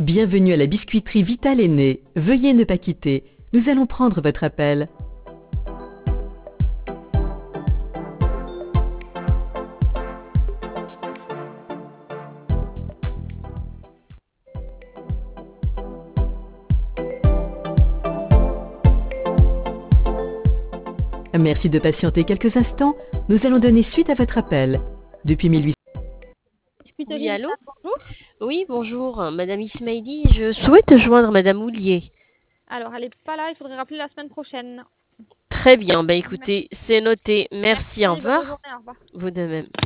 Bienvenue à la biscuiterie Vital Aîné. Veuillez ne pas quitter. Nous allons prendre votre appel. Merci de patienter quelques instants. Nous allons donner suite à votre appel. Depuis 1800. Oui, allô? Bonjour. Oui, bonjour, Madame Ismaili. Je souhaite joindre Madame Houlier. Alors, elle n'est pas là, il faudrait rappeler la semaine prochaine. Très bien, écoutez, c'est noté. Merci, au Merci, bonne revoir. journée, au revoir. Vous de même.